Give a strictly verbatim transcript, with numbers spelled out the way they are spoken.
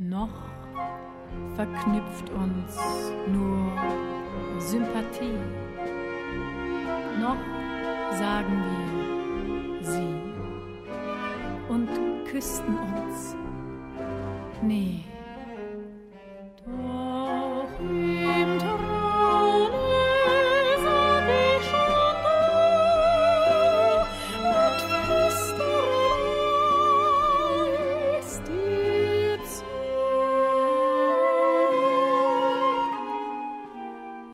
Noch verknüpft uns nur Sympathie. Noch sagen wir sie und küssten uns. Nee.